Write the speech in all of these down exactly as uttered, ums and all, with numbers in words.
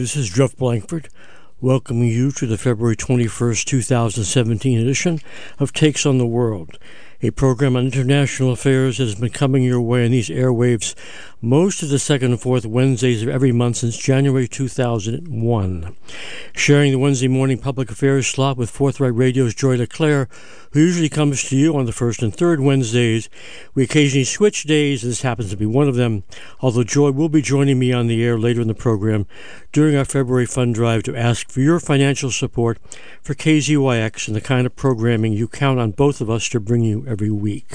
This is Jeff Blankford, welcoming you to the February twenty-first, twenty seventeen edition of Takes on the World, a program on international affairs that has been coming your way on these airwaves most of the second and fourth Wednesdays of every month since January two thousand one. Sharing the Wednesday morning public affairs slot with Forthright Radio's Joy LeClaire, who usually comes to you on the first and third Wednesdays. We occasionally switch days, and this happens to be one of them, although Joy will be joining me on the air later in the program during our February fund drive to ask for your financial support for K Z Y X and the kind of programming you count on both of us to bring you every week.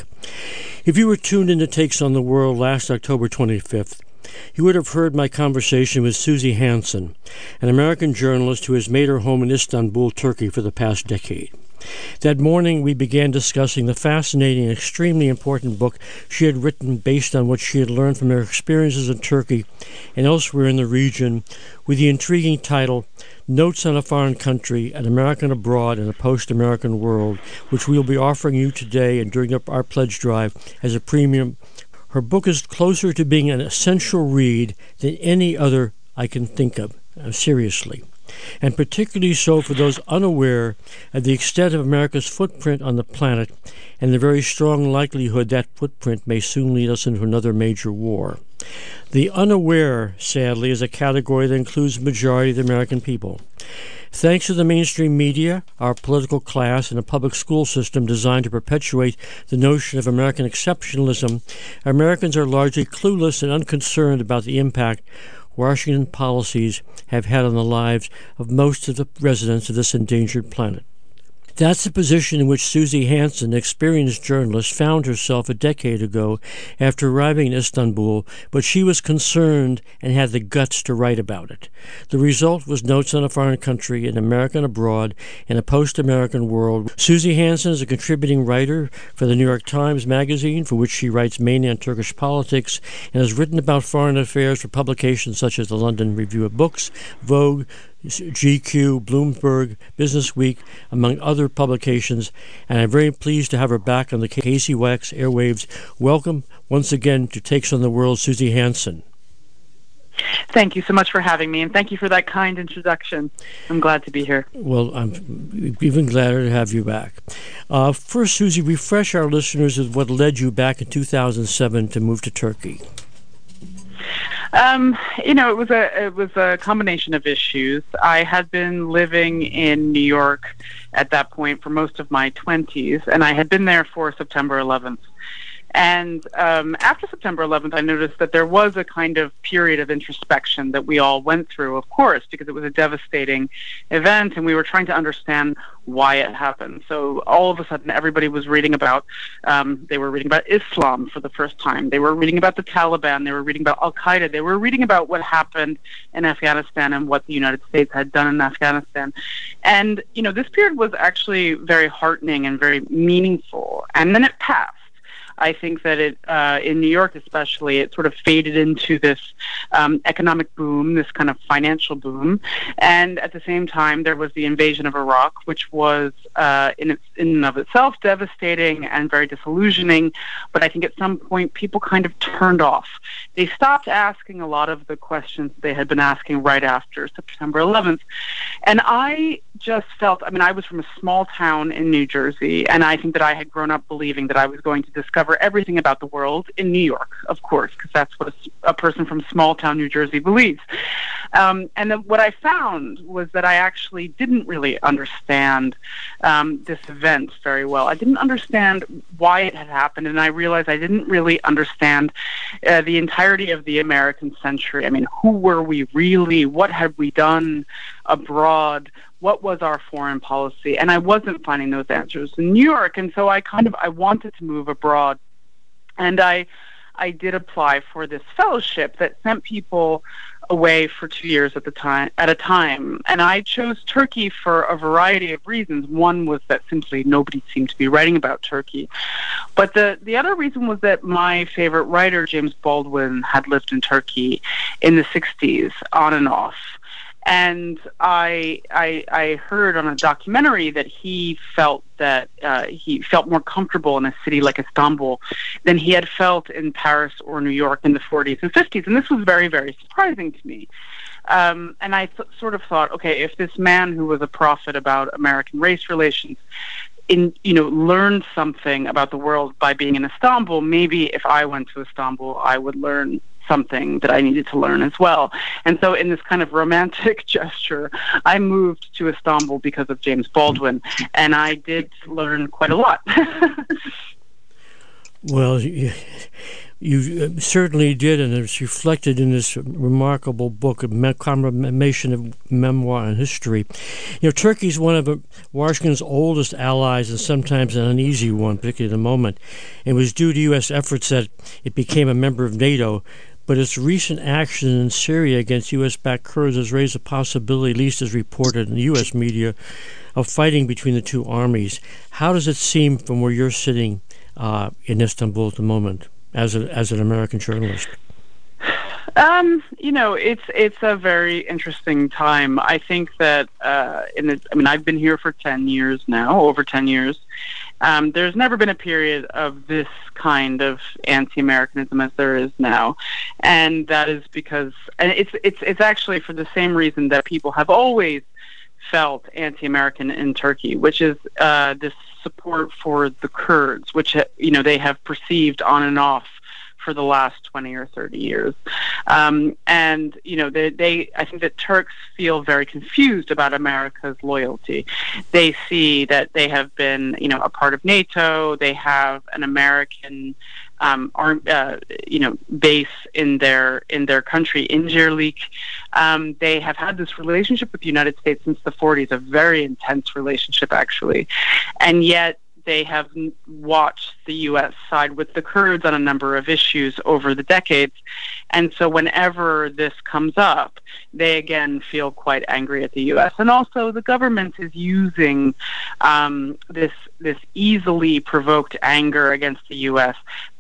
If you were tuned into Takes on the World last October twenty-fifth, you would have heard my conversation with Susie Hansen, an American journalist who has made her home in Istanbul, Turkey for the past decade. That morning, we began discussing the fascinating and extremely important book she had written based on what she had learned from her experiences in Turkey and elsewhere in the region, with the intriguing title, Notes on a Foreign Country, An American Abroad in a Post-American World, which we will be offering you today and during our pledge drive as a premium. Her book is closer to being an essential read than any other I can think of, uh, seriously. And particularly so for those unaware of the extent of America's footprint on the planet and the very strong likelihood that footprint may soon lead us into another major war. The unaware, sadly, is a category that includes the majority of the American people. Thanks to the mainstream media, our political class, and a public school system designed to perpetuate the notion of American exceptionalism, Americans are largely clueless and unconcerned about the impact Washington policies have had on the lives of most of the residents of this endangered planet. That's the position in which Susie Hansen, an experienced journalist, found herself a decade ago after arriving in Istanbul, but she was concerned and had the guts to write about it. The result was Notes on a Foreign Country, An American Abroad in a Post-American World. Susie Hansen is a contributing writer for the New York Times Magazine, for which she writes mainly on Turkish politics, and has written about foreign affairs for publications such as the London Review of Books, Vogue, G Q, Bloomberg, Business Week, among other publications, and I'm very pleased to have her back on the K Z Y X airwaves. Welcome once again to Takes on the World, Susie Hansen. Thank you so much for having me, and thank you for that kind introduction. I'm glad to be here. Well, I'm even gladder to have you back. Uh, first, Susie, refresh our listeners with what led you back in two thousand seven to move to Turkey. Um, you know, it was a it was a combination of issues. I had been living in New York at that point for most of my twenties, and I had been there for September eleventh. And um, after September eleventh, I noticed that there was a kind of period of introspection that we all went through, of course, because it was a devastating event, and we were trying to understand why it happened. So all of a sudden, everybody was reading about, um, they were reading about Islam for the first time. They were reading about the Taliban. They were reading about Al-Qaeda. They were reading about what happened in Afghanistan and what the United States had done in Afghanistan. And, you know, this period was actually very heartening and very meaningful. And then it passed. I think that it, uh, in New York especially, it sort of faded into this um, economic boom, this kind of financial boom. And at the same time, there was the invasion of Iraq, which was uh, in, its, in and of itself devastating and very disillusioning. But I think at some point, people kind of turned off. They stopped asking a lot of the questions they had been asking right after September eleventh. And I just felt, I mean, I was from a small town in New Jersey, and I think that I had grown up believing that I was going to discover everything about the world in New York, of course, because that's what a, a person from small-town New Jersey believes. Um, and then what I found was that I actually didn't really understand um, this event very well. I didn't understand why it had happened, and I realized I didn't really understand uh, the entirety of the American century. I mean, who were we really? What had we done abroad? What was our foreign policy? And I wasn't finding those answers in New York, and so I kind of I wanted to move abroad, and I I did apply for this fellowship that sent people away for two years at the time at a time, and I chose Turkey for a variety of reasons. One was that simply nobody seemed to be writing about Turkey, but the the other reason was that my favorite writer, James Baldwin, had lived in Turkey in the sixties on and off. And I, I I heard on a documentary that he felt that uh, he felt more comfortable in a city like Istanbul than he had felt in Paris or New York in the forties and fifties. And this was very, very surprising to me. Um, and I th- sort of thought, okay, if this man who was a prophet about American race relations in, you know, learned something about the world by being in Istanbul, maybe if I went to Istanbul, I would learn something that I needed to learn as well. And so in this kind of romantic gesture, I moved to Istanbul because of James Baldwin, and I did learn quite a lot. Well, you, you certainly did, and it's reflected in this remarkable book, A Combination of Memoir and History. You know, Turkey is one of Washington's oldest allies, and sometimes an uneasy one, particularly at the moment. It was due to U S efforts that it became a member of NATO, but its recent action in Syria against U S-backed Kurds has raised the possibility, at least as reported in the U S media, of fighting between the two armies. How does it seem from where you're sitting Uh, in Istanbul at the moment, as a, as an American journalist? Um, you know, it's it's a very interesting time. I think that uh, in the, I mean, I've been here for ten years now, over ten years. Um, there's never been a period of this kind of anti-Americanism as there is now, and that is because, and it's it's it's actually for the same reason that people have always felt anti-American in Turkey, which is uh, this support for the Kurds, which, you know, they have perceived on and off for the last twenty or thirty years. Um, and, you know, they, they, I think that Turks feel very confused about America's loyalty. They see that they have been, you know, a part of NATO. They have an American Um, arm, uh, you know, base in their in their country, Incirlik. Um, they have had this relationship with the United States since the forties, a very intense relationship, actually, and yet they have watched the U S side with the Kurds on a number of issues over the decades. And so whenever this comes up, they again feel quite angry at the U S. And also the government is using um, this this easily provoked anger against the U S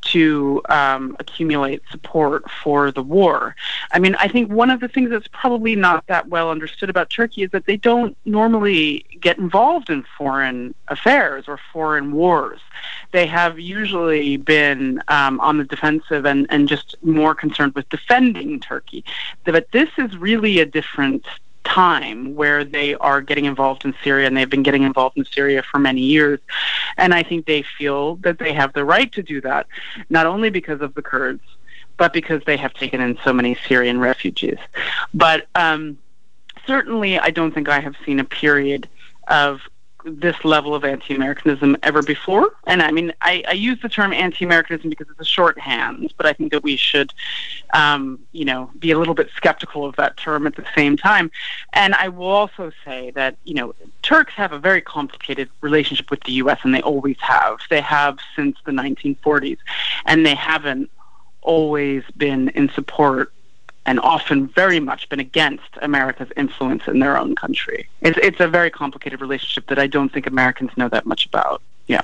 to um, accumulate support for the war. I mean, I think one of the things that's probably not that well understood about Turkey is that they don't normally get involved in foreign affairs or foreign wars. They have usually been um, on the defensive and, and just more concerned with defending Turkey. But this is really a different time where they are getting involved in Syria, and they've been getting involved in Syria for many years. And I think they feel that they have the right to do that, not only because of the Kurds, but because they have taken in so many Syrian refugees. But um, certainly I don't think I have seen a period of this level of anti-Americanism ever before. And I mean, I, I use the term anti-Americanism because it's a shorthand, but I think that we should, um, you know, be a little bit skeptical of that term at the same time. And I will also say that, you know, Turks have a very complicated relationship with the U S, and they always have. They have since the nineteen forties, and they haven't always been in support and often very much been against America's influence in their own country. It's it's a very complicated relationship that I don't think Americans know that much about. Yeah.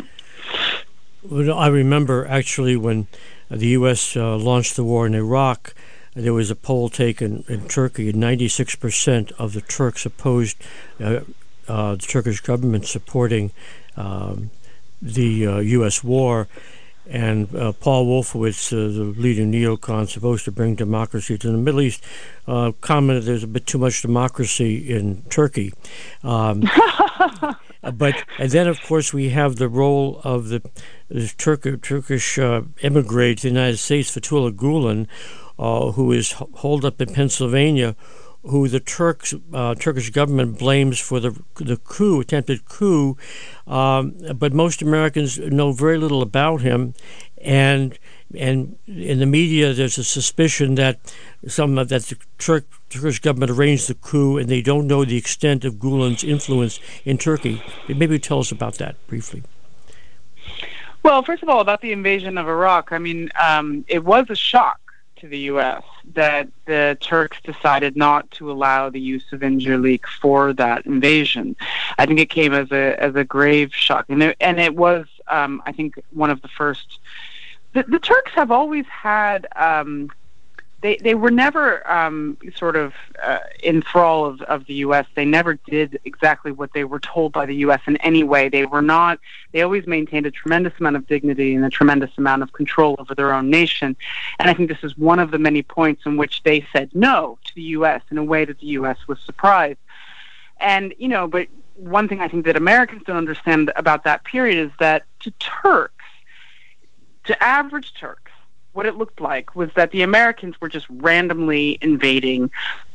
Well, I remember actually when the U S uh, launched the war in Iraq, there was a poll taken in Turkey, and ninety-six percent of the Turks opposed uh, uh, the Turkish government supporting um, the uh, U S war. And uh, Paul Wolfowitz, uh, the leading neocon supposed to bring democracy to the Middle East, uh, commented there's a bit too much democracy in Turkey. Um, but and then, of course, we have the role of the, the Turk- Turkish uh, immigrant to the United States, Fethullah Gulen, uh, who is holed up in Pennsylvania, who the Turks, uh, Turkish government blames for the the coup, attempted coup, um, but most Americans know very little about him, and and in the media there's a suspicion that some of that the Turk, Turkish government arranged the coup, and they don't know the extent of Gulen's influence in Turkey. Maybe tell us about that briefly. Well, first of all, about the invasion of Iraq, I mean, um, it was a shock to the U S that the Turks decided not to allow the use of Incirlik for that invasion. I think it came as a as a grave shock, and it, and it was, um, I think, one of the first. The, the Turks have always had um, they, they were never um, sort of uh, in thrall of, of the U S. They never did exactly what they were told by the U S in any way. They were not, they always maintained a tremendous amount of dignity and a tremendous amount of control over their own nation. And I think this is one of the many points in which they said no to the U S in a way that the U S was surprised. And, you know, but one thing I think that Americans don't understand about that period is that to Turks, to average Turks, what it looked like was that the Americans were just randomly invading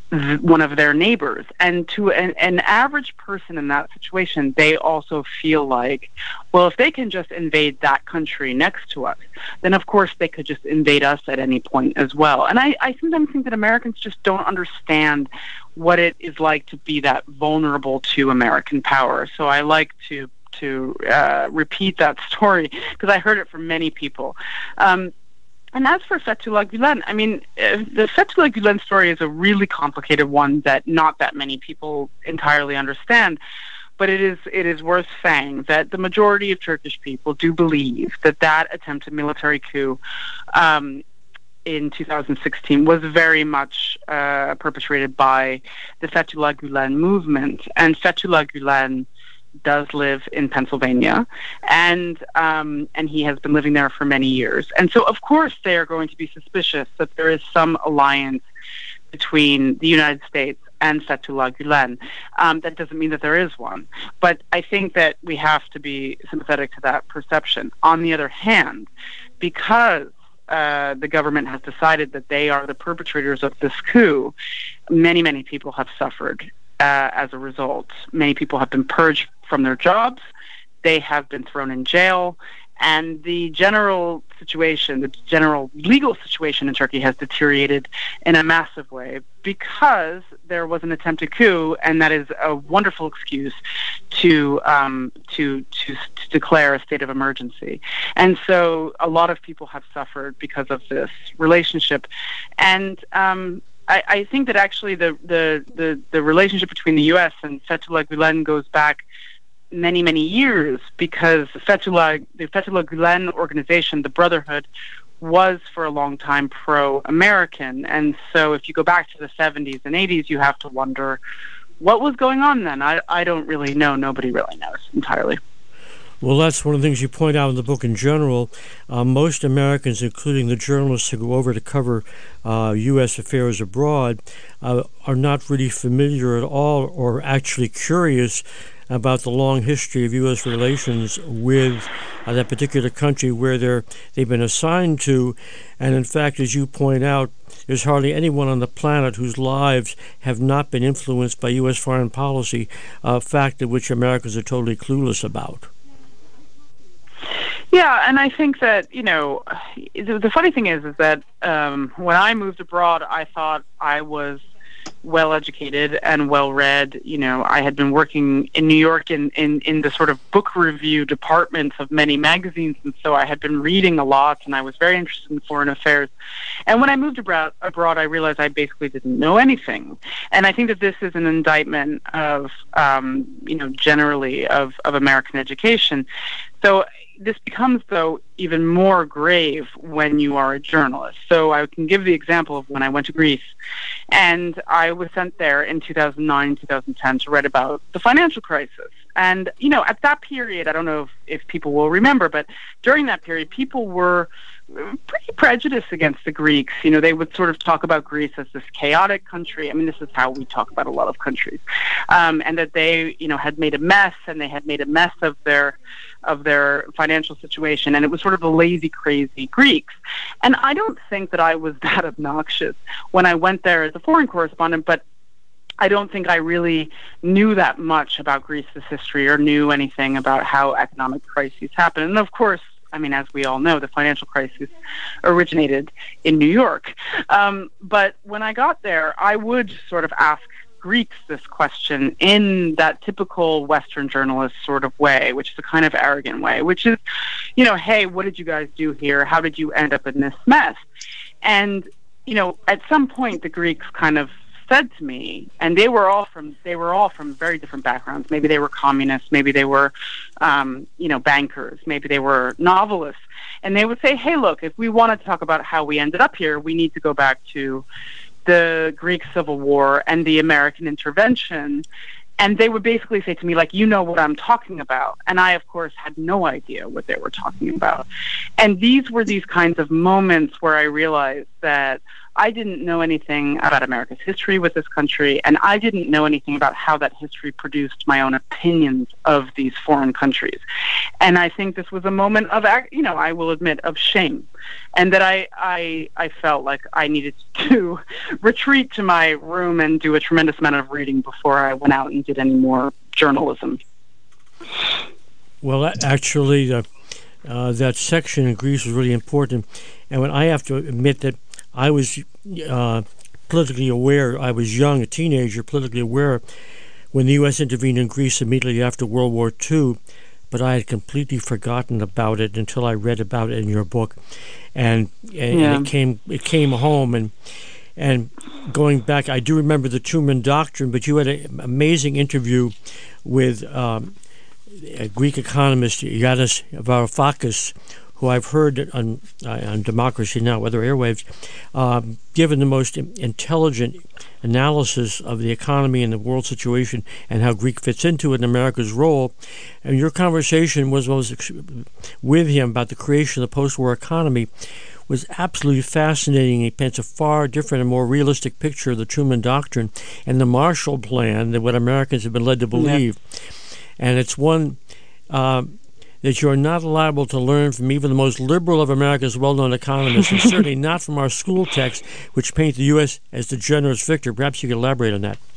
one of their neighbors. And to an, an average person in that situation, they also feel like, well, if they can just invade that country next to us, then of course they could just invade us at any point as well. And I, I sometimes think that Americans just don't understand what it is like to be that vulnerable to American power. So I like to to uh, repeat that story because I heard it from many people. Um, And as for Fethullah Gulen, I mean, uh, the Fethullah Gulen story is a really complicated one that not that many people entirely understand. But it is it is worth saying that the majority of Turkish people do believe that that attempted military coup um, in two thousand sixteen was very much uh, perpetrated by the Fethullah Gulen movement. And Fethullah Gulen does live in Pennsylvania, and um, and he has been living there for many years. And so, of course, they are going to be suspicious that there is some alliance between the United States and Fethullah Gulen. Um, that doesn't mean that there is one. But I think that we have to be sympathetic to that perception. On the other hand, because uh, the government has decided that they are the perpetrators of this coup, many, many people have suffered uh, as a result. Many people have been purged from their jobs. They have been thrown in jail. And the general situation, the general legal situation in Turkey has deteriorated in a massive way because there was an attempted coup, and that is a wonderful excuse to um, to, to to declare a state of emergency. And so a lot of people have suffered because of this relationship. And um, I, I think that actually the, the, the, the relationship between the U S and Fethullah Gulen goes back many, many years, because Fethullah, the Fethullah Gulen organization, the Brotherhood, was for a long time pro-American. And so if you go back to the seventies and eighties, you have to wonder what was going on then. I, I don't really know. Nobody really knows entirely. Well, that's one of the things you point out in the book in general. Uh, most Americans, including the journalists who go over to cover uh, U S affairs abroad, uh, are not really familiar at all or actually curious about the long history of U S relations with uh, that particular country where they're, they've been assigned to. And in fact, as you point out, there's hardly anyone on the planet whose lives have not been influenced by U S foreign policy, a fact of which Americans are totally clueless about. Yeah, and I think that, you know, the, the funny thing is, is that um, when I moved abroad, I thought I was well-educated and well-read. You know, I had been working in New York in, in, in the sort of book review departments of many magazines, and so I had been reading a lot, and I was very interested in foreign affairs. And when I moved abroad, abroad I realized I basically didn't know anything. And I think that this is an indictment of, um, you know, generally of, of American education. So this becomes, though, even more grave when you are a journalist. So I can give the example of when I went to Greece, and I was sent there in two thousand nine, two thousand ten to write about the financial crisis. And, you know, at that period, I don't know if, if people will remember, but during that period, people were pretty prejudiced against the Greeks. You know, they would sort of talk about Greece as this chaotic country. I mean, this is how we talk about a lot of countries. Um, and that they, you know, had made a mess, and they had made a mess of their of their financial situation, and it was sort of the lazy, crazy Greeks. And I don't think that I was that obnoxious when I went there as a foreign correspondent, but I don't think I really knew that much about Greece's history or knew anything about how economic crises happen. And of course, I mean, as we all know, the financial crisis originated in New York. Um, but when I got there, I would sort of ask Greeks this question in that typical Western journalist sort of way, which is a kind of arrogant way, which is, you know, hey, what did you guys do here? How did you end up in this mess? And, you know, at some point, the Greeks kind of said to me, and they were all from they were all from very different backgrounds. Maybe they were communists, maybe they were, um, you know, bankers, maybe they were novelists, and they would say, "Hey, look, if we want to talk about how we ended up here, we need to go back to the Greek Civil War and the American intervention." And they would basically say to me, like, you know what I'm talking about. And I, of course, had no idea what they were talking about. And these were these kinds of moments where I realized that I didn't know anything about America's history with this country, and I didn't know anything about how that history produced my own opinions of these foreign countries. And I think this was a moment of, you know, I will admit, of shame, and that I, I, I felt like I needed to retreat to my room and do a tremendous amount of reading before I went out and did any more journalism. Well, actually, uh, uh, that section in Greece was really important, and when I have to admit that I was uh, politically aware. I was young, a teenager, politically aware when the U S intervened in Greece immediately after World War Two, but I had completely forgotten about it until I read about it in your book, and, and, yeah. and it came it came home. And and going back, I do remember the Truman Doctrine, but you had an amazing interview with um, a Greek economist, Yanis Varoufakis, who I've heard on, uh, on Democracy Now!, other airwaves, um, given the most intelligent analysis of the economy and the world situation and how Greek fits into it and America's role. And your conversation was, was with him about the creation of the post-war economy was absolutely fascinating. He paints a far different and more realistic picture of the Truman Doctrine and the Marshall Plan than what Americans have been led to believe. Yeah. And it's one... Uh, that you are not liable to learn from even the most liberal of America's well-known economists, and certainly not from our school texts, which paint the U S as the generous victor. Perhaps you could elaborate on that.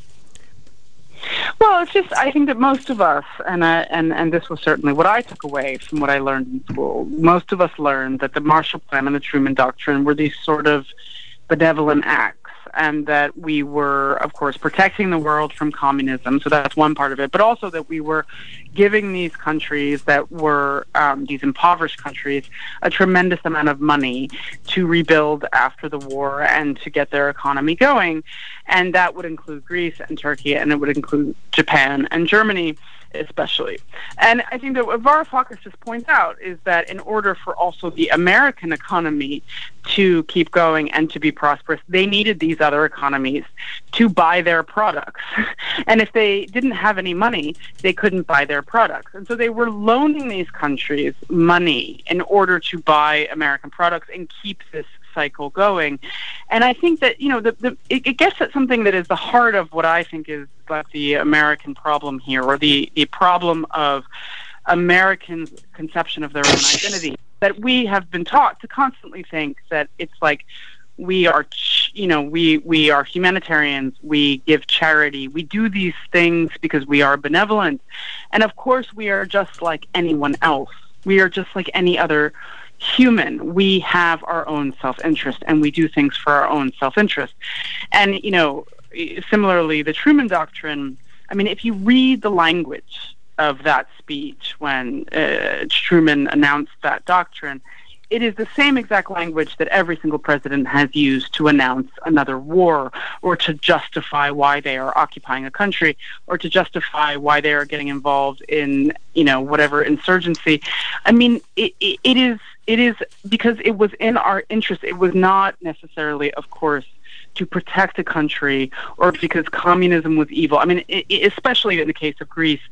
Well, it's just, I think that most of us, and, uh, and, and this was certainly what I took away from what I learned in school, most of us learned that the Marshall Plan and the Truman Doctrine were these sort of benevolent acts, and that we were, of course, protecting the world from communism. So that's one part of it. But also that we were giving these countries that were, um, these impoverished countries, a tremendous amount of money to rebuild after the war and to get their economy going. And that would include Greece and Turkey, and it would include Japan and Germany especially. And I think that what Varoufakis just points out is that in order for also the American economy to keep going and to be prosperous, they needed these other economies to buy their products. And if they didn't have any money, they couldn't buy their products. And so they were loaning these countries money in order to buy American products and keep this cycle going. And I think that, you know, the, the it, it gets at something that is the heart of what I think is like the American problem here, or the, the problem of Americans' conception of their own identity, that we have been taught to constantly think that it's like we are, you know, we, we are humanitarians, we give charity, we do these things because we are benevolent. And of course, we are just like anyone else. We are just like any other human. We have our own self-interest, and we do things for our own self-interest. And, you know, similarly, the Truman Doctrine, I mean, if you read the language of that speech when uh, Truman announced that doctrine, it is the same exact language that every single president has used to announce another war, or to justify why they are occupying a country, or to justify why they are getting involved in, you know, whatever insurgency. I mean, it, it, it is it is because it was in our interest. It was not necessarily, of course, to protect a country or because communism was evil. I mean, it, it, especially in the case of Greece,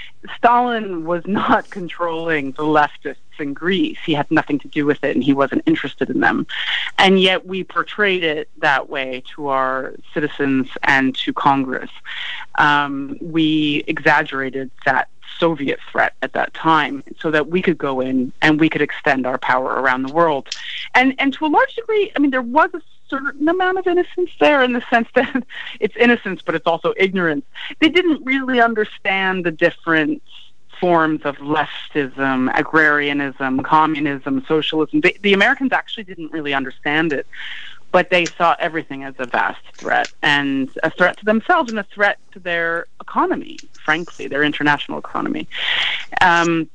Stalin was not controlling the leftists in Greece. He had nothing to do with it, and he wasn't interested in them. And yet we portrayed it that way to our citizens and to Congress. Um, we exaggerated that Soviet threat at that time so that we could go in and we could extend our power around the world. And and to a large degree, I mean, there was a certain amount of innocence there, in the sense that it's innocence, but it's also ignorance. They didn't really understand the different forms of leftism, agrarianism, communism, socialism. They, the Americans actually didn't really understand it, but they saw everything as a vast threat, and a threat to themselves and a threat to their economy, frankly, their international economy. Um,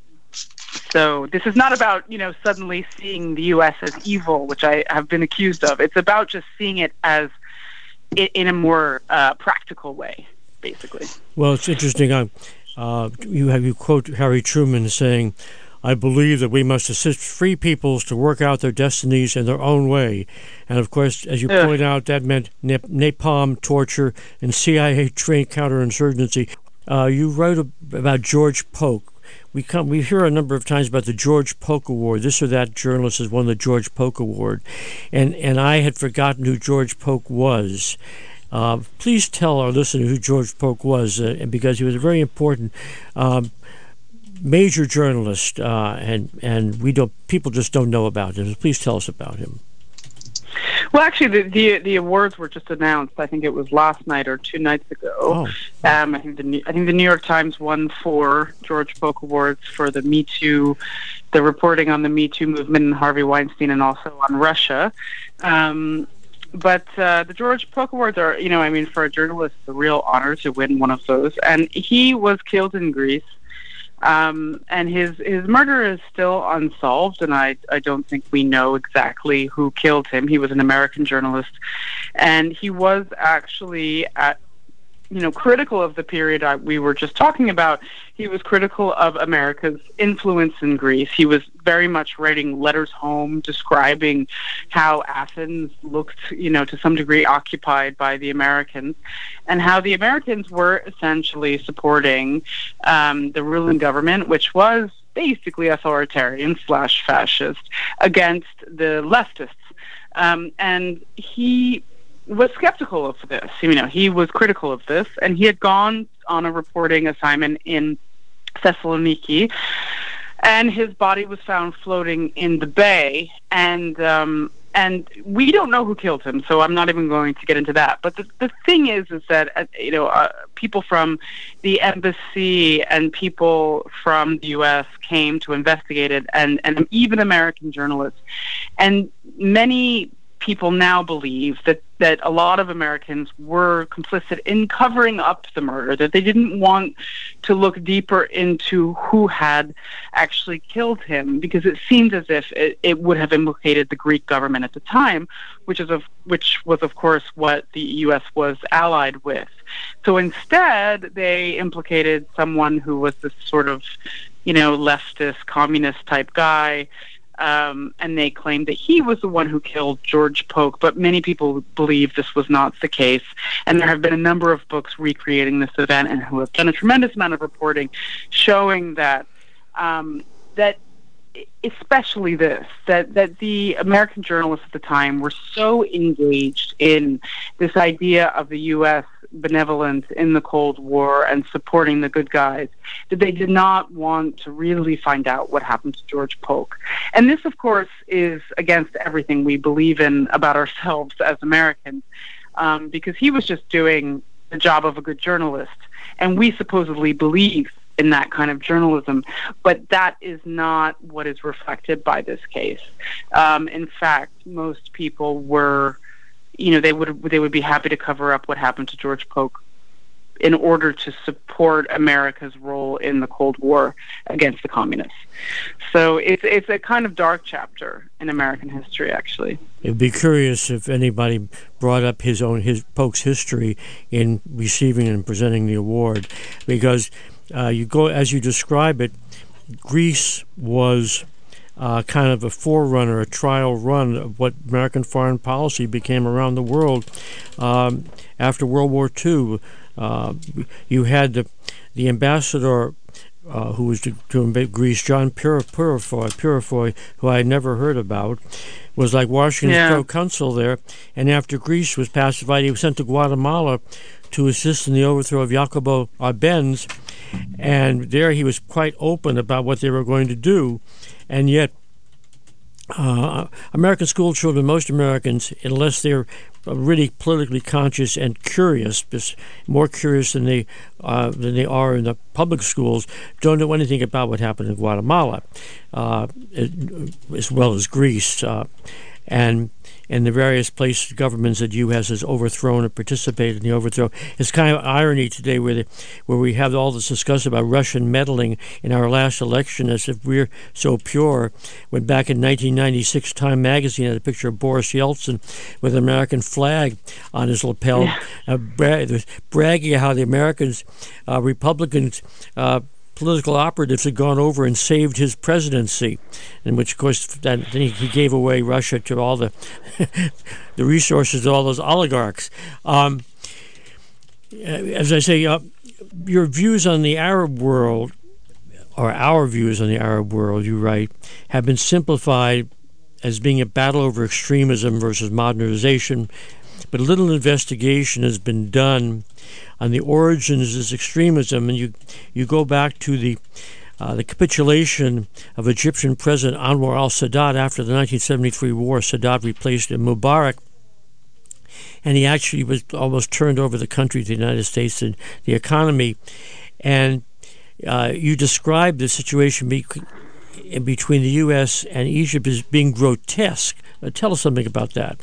So this is not about, you know, suddenly seeing the U S as evil, which I have been accused of. It's about just seeing it as in, in a more uh, practical way, basically. Well, it's interesting. Uh, uh, you have you quote Harry Truman saying, "I believe that we must assist free peoples to work out their destinies in their own way." And of course, as you Ugh. point out, that meant nap- napalm, torture, and C I A-trained counterinsurgency. Uh, you wrote about George Polk. We come, we hear a number of times about the George Polk Award. This or that journalist has won the George Polk Award, and and I had forgotten who George Polk was. Uh, please tell our listeners who George Polk was, uh, because he was a very important um, major journalist, uh, and and we don't people just don't know about him. Please tell us about him. Well, actually, the, the the awards were just announced. I think it was last night or two nights ago. Oh. Um, I think the I think the New York Times won four George Polk Awards for the Me Too, the reporting on the Me Too movement and Harvey Weinstein, and also on Russia. Um, but uh, the George Polk Awards are, you know, I mean, for a journalist, it's a real honor to win one of those. And he was killed in Greece. Um, and his his murder is still unsolved, and I I don't think we know exactly who killed him. He was an American journalist, and he was actually at you know critical of the period I, we were just talking about. He was critical of America's influence in Greece. He was very much writing letters home, describing how Athens looked, you know, to some degree occupied by the Americans, and how the Americans were essentially supporting um, the ruling government, which was basically authoritarian slash fascist, against the leftists. Um, and he was skeptical of this. You know, he was critical of this, and he had gone on a reporting assignment in Thessaloniki, and his body was found floating in the bay, and um, and we don't know who killed him, so I'm not even going to get into that. But the, the thing is, is that uh, you know, uh, people from the embassy and people from the U S came to investigate it, and and even American journalists, and many people now believe that, that a lot of Americans were complicit in covering up the murder, that they didn't want to look deeper into who had actually killed him, because it seemed as if it, it would have implicated the Greek government at the time, which is of which was, of course, what the U S was allied with. So instead, they implicated someone who was this sort of, you know, leftist, communist-type guy, Um, and they claimed that he was the one who killed George Polk, but many people believe this was not the case. And there have been a number of books recreating this event, and who have done a tremendous amount of reporting showing that um, that especially this, that, that the American journalists at the time were so engaged in this idea of the U S benevolence in the Cold War and supporting the good guys, that they did not want to really find out what happened to George Polk. And this, of course, is against everything we believe in about ourselves as Americans, um, because he was just doing the job of a good journalist, and we supposedly believe in that kind of journalism, but that is not what is reflected by this case. Um, in fact, most people were, you know, they would they would be happy to cover up what happened to George Polk in order to support America's role in the Cold War against the communists. So it's it's a kind of dark chapter in American history, actually. It'd be curious if anybody brought up his own his Polk's history in receiving and presenting the award, because uh, you go as you describe it, Greece was Uh, kind of a forerunner, a trial run of what American foreign policy became around the world um, after World War Two. Uh, you had the the ambassador uh, who was to, to Greece, John Purifoy, Purifoy, who I had never heard about, was like Washington's yeah. pro-consul there. And after Greece was pacified, he was sent to Guatemala to assist in the overthrow of Jacobo Arbenz. And there he was quite open about what they were going to do. And yet, uh, American school children, most Americans, unless they're really politically conscious and curious, more curious than they uh, than they are in the public schools, don't know anything about what happened in Guatemala, uh, as well as Greece. Uh, and and the various places, governments that U S has overthrown or participated in the overthrow. It's kind of irony today where the, where we have all this discussion about Russian meddling in our last election as if we're so pure. When back in nineteen ninety-six, Time magazine had a picture of Boris Yeltsin with an American flag on his lapel, yeah. uh, bra- bragging how the Americans, uh, Republicans, uh, political operatives had gone over and saved his presidency, in which, of course, that, he gave away Russia to all the the resources of all those oligarchs. Um, as I say, uh, your views on the Arab world, or our views on the Arab world, you write, have been simplified as being a battle over extremism versus modernization, but little investigation has been done on the origins of this extremism, and you you go back to the uh, the capitulation of Egyptian President Anwar al-Sadat after the nineteen seventy-three war. Sadat replaced Mubarak, and he actually was almost turned over the country to the United States and the economy. And uh, you describe the situation be- between the U S and Egypt as being grotesque. Uh, tell us something about that.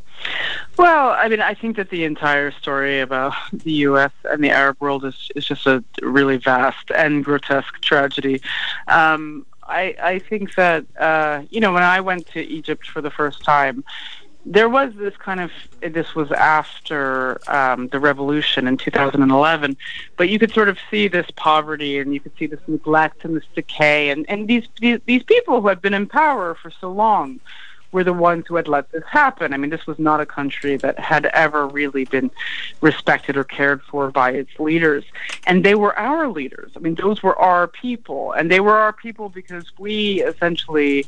Well, I mean, I think that the entire story about the U S and the Arab world is, is just a really vast and grotesque tragedy. Um, I, I think that, uh, you know, when I went to Egypt for the first time, there was this kind of, this was after um, the revolution in two thousand eleven, but you could sort of see this poverty and you could see this neglect and this decay. And, and these, these, these people who had been in power for so long were the ones who had let this happen. I mean, this was not a country that had ever really been respected or cared for by its leaders. And they were our leaders. I mean, those were our people. And they were our people because we essentially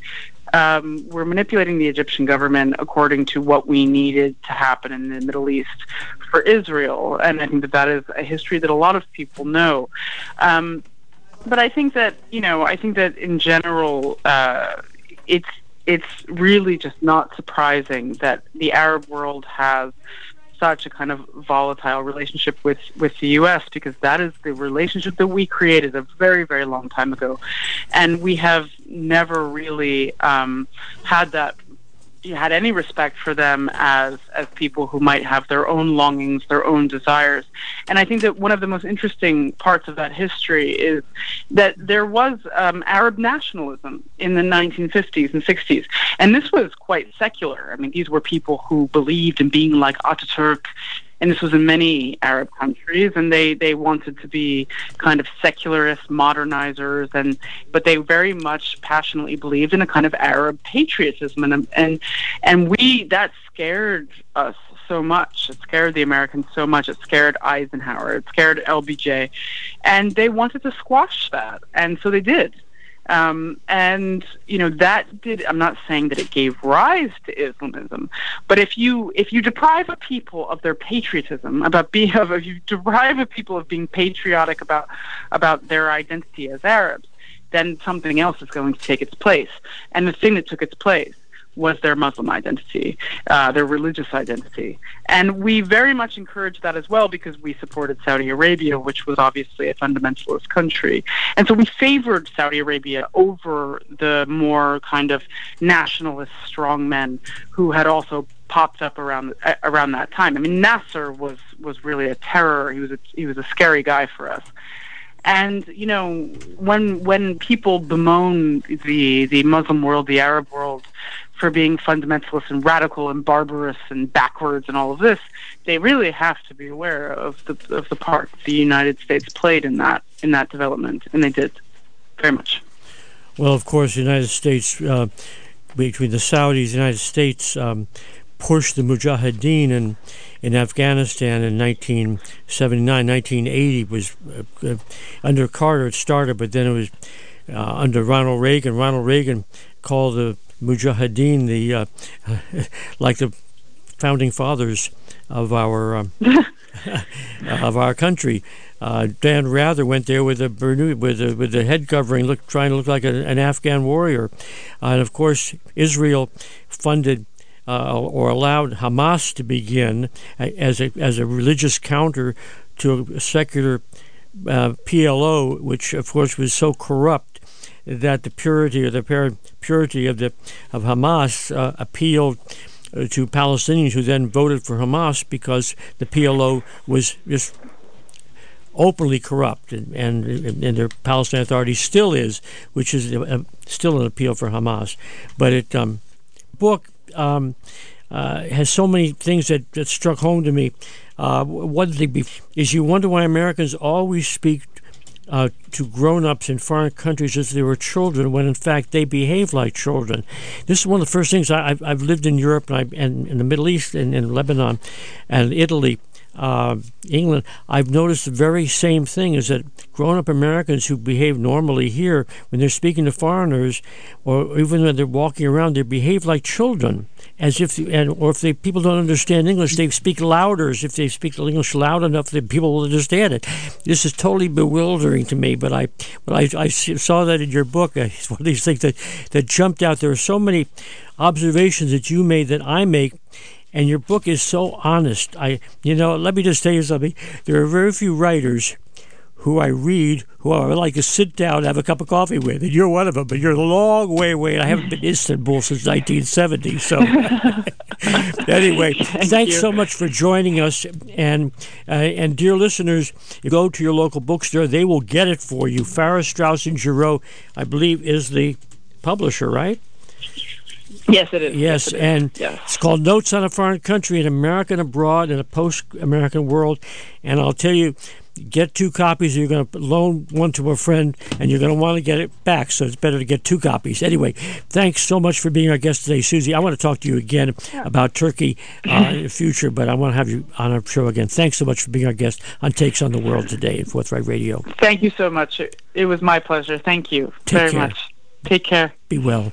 um, were manipulating the Egyptian government according to what we needed to happen in the Middle East for Israel. And I think that that is a history that a lot of people know. Um, but I think that, you know, I think that in general, uh, it's, it's really just not surprising that the Arab world has such a kind of volatile relationship with, with the U S, because that is the relationship that we created a very, very long time ago. And we have never really um, had that you had any respect for them as as people who might have their own longings, their own desires. And I think that one of the most interesting parts of that history is that there was um, Arab nationalism in the nineteen fifties and sixties. And this was quite secular. I mean, these were people who believed in being like Ataturk, and this was in many Arab countries, and they, they wanted to be kind of secularist modernizers, and but they very much passionately believed in a kind of Arab patriotism, and and and we that scared us so much. It scared the Americans so much. It scared Eisenhower. It scared L B J, and they wanted to squash that, and so they did. Um, and, you know, that did, I'm not saying that it gave rise to Islamism, but if you, if you deprive a people of their patriotism, about being, of, if you deprive a people of being patriotic about, about their identity as Arabs, then something else is going to take its place. And the thing that took its place was their Muslim identity, uh, their religious identity. And we very much encouraged that as well, because we supported Saudi Arabia, which was obviously a fundamentalist country. And so we favored Saudi Arabia over the more kind of nationalist strongmen who had also popped up around uh, around that time. I mean, Nasser was, was really a terror. He was a, he was a scary guy for us. And, you know, when when people bemoan the, the Muslim world, the Arab world, for being fundamentalist and radical and barbarous and backwards and all of this, they really have to be aware of the of the part the United States played in that in that development, and they did very much. Well, of course, the United States, uh, between the Saudis, the United States um, pushed the Mujahideen in, in Afghanistan in nineteen seventy-nine. nineteen eighty was uh, uh, under Carter it started, but then it was uh, under Ronald Reagan. Ronald Reagan called the Mujahideen the uh, like the founding fathers of our um, of our country. Uh, Dan Rather went there with a with a, with a head covering, look, trying to look like a, an Afghan warrior, uh, and of course Israel funded uh, or allowed Hamas to begin as a as a religious counter to a secular uh, P L O, which of course was so corrupt that the purity or the purity of the of Hamas uh, appealed uh, to Palestinians who then voted for Hamas because the P L O was just openly corrupt, and, and, and their Palestinian Authority still is, which is a, still an appeal for Hamas. But it um, book um, uh, has so many things that, that struck home to me. Uh, one thing is you wonder why Americans always speak uh, to grown-ups in foreign countries as they were children, when in fact they behave like children. This is one of the first things. I, I've, I've lived in Europe and, I, and in the Middle East and in Lebanon and Italy, Uh, England. I've noticed the very same thing, is that grown-up Americans who behave normally here, when they're speaking to foreigners, or even when they're walking around, they behave like children, as if, and or if they people don't understand English, they speak louder, as if they speak English loud enough that people will understand it. This is totally bewildering to me, but I, but I, I saw that in your book. It's one of these things that that jumped out. There are so many observations that you made that I make. And your book is so honest. I, you know, let me just tell you something. There are very few writers who I read who I would like to sit down and have a cup of coffee with. And you're one of them, but you're a long way away. I haven't been in Istanbul since nineteen seventy. So anyway, Thank thanks you. so much for joining us. And uh, and dear listeners, you go to your local bookstore, they will get it for you. Farrar, Straus and Giroux, I believe, is the publisher, right? Yes, it is. Yes, yes it is. and yes. It's called Notes on a Foreign Country, an American Abroad in a Post-American World. And I'll tell you, get two copies. You're going to loan one to a friend, and you're going to want to get it back, so it's better to get two copies. Anyway, thanks so much for being our guest today, Susie. I want to talk to you again yeah. about Turkey uh, in the future, but I want to have you on our show again. Thanks so much for being our guest on Takes on the World today at Forthright Radio. Thank you so much. It was my pleasure. Thank you Take very care. much. Take care. Be well.